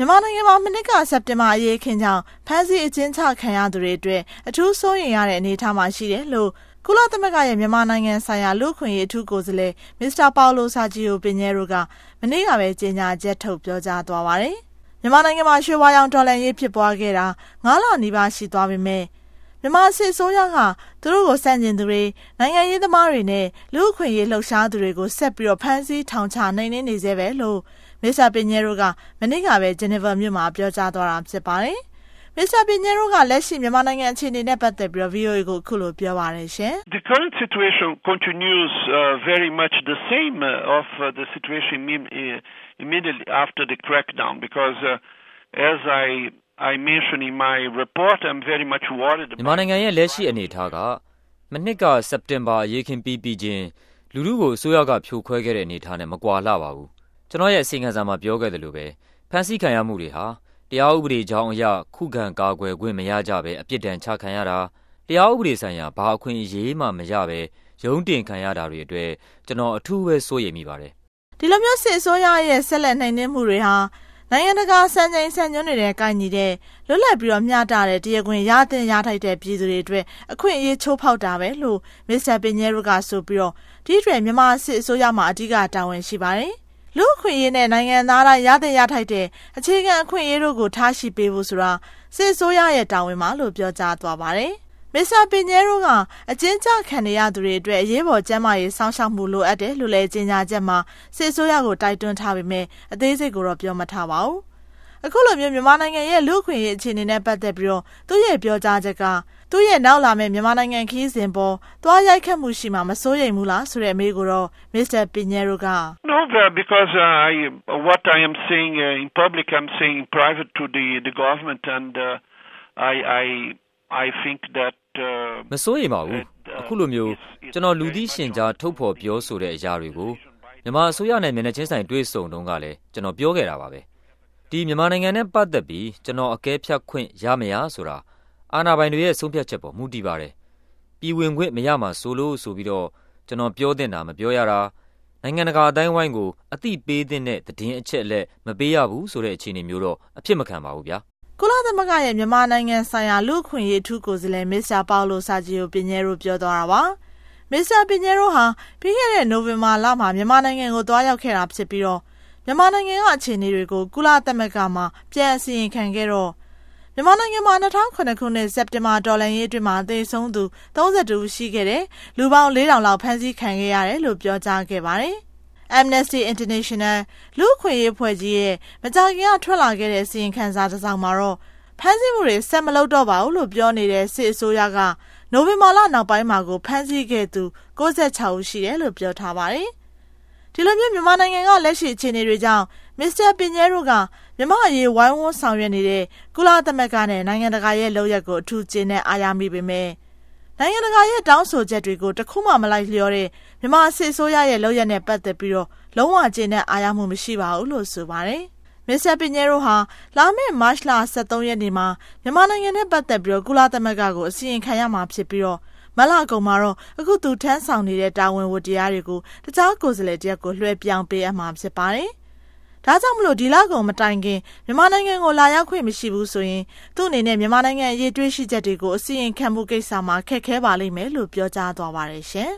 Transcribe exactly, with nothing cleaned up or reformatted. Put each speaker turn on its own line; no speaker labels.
မြန်မာနိုင်ငံမှာမနှစ်ကစက်တင်ဘာအရေးခင်းကြောင့်ဖမ်းဆီးအကျဉ်းချခံရသူတွေအတွက်အထူးစိုးရိမ်ရတဲ့အနေအထားမှာရှိတယ်လို့ကုလသမဂ္ဂရဲ့မြန်မာနိုင်ငံဆိုင်ရာလူ့အခွင့်အရေးအထူးကိုယ်စားလှယ်မစ္စတာပေါလိုဆာဂျီယိုပင်ညဲရိုကမနေ့ကပဲကြေညာချက်ထုတ်ပြောကြားသွားပါတယ်။မြန်မာနိုင်ငံမှာရွှေဝါရောင်ဒေါ်လာရေးဖြစ်ပွားခဲ့တာငါးလနီးပါးရှိသွားပေမဲ့မြန်မာစစ်ဆိုးရကသူတို့ကိုစန့်ကျင်သူတွေနိုင်ငံရေးသမားတွေနဲ့လူ့အခွင့်အရေးလှုပ်ရှားသူတွေကိုဆက်ပြီးတော့ဖမ်းဆီးထောင်ချနှိမ်နင်းနေသေးပဲလို့မစ္စတာပင်ညဲရိုကမနေ့ကပဲဂျနီဗာမြို့မှာပြောကြားသွားတာဖြစ်ပါတယ်။မစ္စတာပင်ညဲရိုကလက်ရှိမြန်မာနိုင်ငံအခြေအနေနဲ့ပတ်သက်ပြီးတော့ V O A ကိုအခုလိုပြောပါတယ်ရှင်။
The current situation continues uh, very much the same uh, of uh, the situation uh, immediately after the crackdown because uh, as I I mentioned in my report I'm very much worried about
မြန်မာနိုင်ငံရဲ့လက်ရှိအနေအထားကမနှစ်ကစက်တင်ဘာအရေးခင်းပြီးပြီးချင်းလူလူကိုအစိုးရကဖြိုခွဲခဲ့တဲ့အနေအထားနဲ့မကွာလှပါဘူးကျွန်တော်ရဲ့အစီအစဉ်စာမှာပြောခဲ့တယ်လို့ပဲဖမ်းဆီးခံရမှုတွေဟာတရားဥပဒေကြောင်းအရခုခံကာကွယ်ခွင့်မရကြပဲအပြစ်ဒဏ်ချခံရတာတရားဥပဒေဆိုင်ရာဘာအခွင့်အရေးမှမရပဲရုံးတင်ခံရတာတွေအတွက်ကျွန်တော်အထူးပဲစိုးရိမ်မိပါတယ်
ဒီလိုမျိုးစစ်အစိုးရရဲ့ဆက်လက်နှိမ်နင်းမှုတွေဟာနိုင်ငံတကာစံချိန်စံညွှန်းတွေနဲ့ကိုက်ညီတဲ့လွတ်လပ်ပြီးတော့မျှတတဲ့တရားခွင်ရတဲ့ရထိုက်တဲ့ပြည်သူတွေအတွက်အခွင့်အရေးချိုးဖောက်တာပဲလို့မစ္စတာပင်ညဲရိုကဆိုပြီးတော့ဒီအတွက်မြန်မာစစ်အစိုးရမှာအဓိကတာဝန်ရှိပါတယ်။လူ့အခွင့်အရေးနဲ့နိုင်ငံသားတိုင်းရတဲ့ရထိုက်တဲ့အခြေခံအခွင့်အရေးတို့ကိုထားရှိပေးဖို့ဆိုတာစစ်အစိုးရရဲ့တာဝန်ပါလို့ပြောကြားသွားပါတယ်။မစ္စတာပင်ညဲရိုကအကျဉ်းချခံနေရသူတွေအတွက်အရေးပေါ်ကျန်းမာရေးစောင့်ရှောက်မှုလိုအပ်တယ်လို့လည်းကြေညာချက်မှာစစ်အစိုးရကိုတိုက်တွန်းထားပေမဲ့အသေးစိတ်ကိုတော့ပြောမထားပါဘူး။အခုလိုမျိုးမြန်မာနိုင်ငံရဲ့လူ့အခွင့်အရေးအခြေအနေနဲ့ပတ်သက်ပြီးတော့သူ့ရဲ့ပြောကြားချက်ကသူ့ရဲ့နောက်လာမယ့်မြန်မာနိုင်ငံခရီးစဉ်ပေါ်သွားရိုက်ခတ်မှုရှိမှမစိုးရိမ်ဘူးလားဆိုတဲ့အမေးကိုတော့မစ္စတာပင်ညဲရိုက
No, because uh, I, what I am saying uh, in public I'm saying in private to the the government and uh, I I I think that
မစိုးရိမ်ပါဘူးအခုလိုမျိုးကျွန်တော်လူသိရှင်ကြားထုတ်ဖော်ပြောဆိုတဲ့အရာတွေကိုမြန်မာအစိုးရနဲ့မျက်နှာချင်းဆိုင်တွေ့ဆုံတုန်းကလည်းကျွန်တော်ပြောခဲ့တာပါပဲဒီမြန်မာနိုင်ငံနဲ့ပတ်သက်ပြီးကျွန်တော်အကဲဖြတ်ခွင့်ရမရဆိုတာအာဏာပိုင်တွေရဲ့ဆုံးဖြတ်ချက်ပေါ်မူတည်ပါတယ်ပြည်ဝင်ခွင့်မရမှာဆိုလို့ဆိုပြီးတော့ကျွန်တော်ပြောတင်တာမပြောရတာနိုင်ငံတကာအတိုင်းဝိုင်းကိုအသိပေးတဲ့သတင်းအချက်အလက်မပေးရဘူးဆိုတဲ့အခြေအနေမျိုးတော့အဖြစ်မခံပါဘူးဗျာ
ကုလသမဂ္ဂရဲ့မြန်မာနိုင်ငံဆိုင်ရာလူ့အခွင့်အရေးအထူးကိုယ်စားလှယ်မစ္စတာပေါလိုဆာဂျီယိုပင်ညဲရိုပြောသွားတာပါမစ္စတာပင်ညဲရိုဟာပြီးခဲ့တဲ့နိုဝင်ဘာလမှာမြန်မာနိုင်ငံကိုတွားရောက်ခဲ့တာဖြစ်ပြီးတော့မြန်မာနိုင်ငံကအခြေအနေတွေကိုကုလသမဂ္ဂမှာပြန်အစီရင်ခံခဲ့တော့မြန်မာနိုင်ငံမှာ၂၀၀၇ခုနှစ်စက်တင်ဘာဒေါ်လာရေးအတွင်းမှာသေဆုံးသူ၃၂ဦးရှိခဲ့တယ်လူပေါင်း၄ထောင်လောက်ဖမ်းဆီးခံခဲ့ရတယ်လို့ပြောကြားခဲ့ပါတယ်Amnesty International လူ့အခွင့်အရေးအဖွဲ့ကြီးရဲ့မကြာခင်ကထွက်လာခဲ့တဲ့စီရင်ခံစာတစ်စောင်မှာတော့ဖမ်းဆီးမှုတွေဆက်မလုပ်တော့ပါဘူးလို့ပြောနေတဲ့စစ်အစိုးရကနိုဝင်ဘာလနောက်ပိုင်းမှာကိုဖမ်းဆီးခဲ့သူ၉၆ဦးရှိတယ်လို့ပြောထားပါတယ်။ဒီလိုမျိုးမြန်မာနိုင်ငံကလက်ရှိအခြေအနေတွေကြောင့်မစ္စတာပင်ညဲရိုကမြန်မာအရေးဝိုင်းဝန်းဆောင်ရွက်နေတဲ့ကုလသမဂ္ဂနဲ့နိုင်ငံတကာရဲ့လုပ်ရက်ကိုအထူးကျေနပ်အားရမိပေမဲ့နိုင်ငံတကာရဲ့တောင်းဆိုချက်တွေကိုတခုမှမလိုက်လျောတဲ့မြန်မာစစ်ဆိုးရရဲ့လုပ်ရက်နဲ့ပတ်သက်ပြီးတော့လုံးဝကျေနပ်အားရမှုမရှိပါဘူးလို့ဆိုပါတယ်။မစ္စတာပင်ညဲရိုဟာလာမယ့်မတ်လ၁၃ရက်နေ့မှာမြန်မာနိုင်ငံနဲ့ပတ်သက်ပြီးတော့ကုလသမဂ္ဂကိုအစီရင်ခံရမှာဖြစ်ပြီးတော့မလအကုန်မှာတော့အခုသူထမ်းဆောင်နေတဲ့တာဝန်ဝတ္တရားတွေကိုတခြားကိုယ်စားလှယ်တယောက်ကိုလွှဲပြောင်းပေးအပ်မှာဖြစ်ပါတယ်။ဒါကြောင့်မလို့ဒီလကုန်မတိုင်ခင်မြန်မာနိုင်ငံကိုလာရောက်ခွင့်မရှိဘူးဆိုရင်သူ့အနေနဲ့မြန်မာနိုင်ငံအရေးတွေးရှိချက်တွေကိုအစီရင်ခံမှုကိစ္စမှာခက်ခဲပါလိမ့်မယ်လို့ပြောကြားသွားပါတယ်ရှင်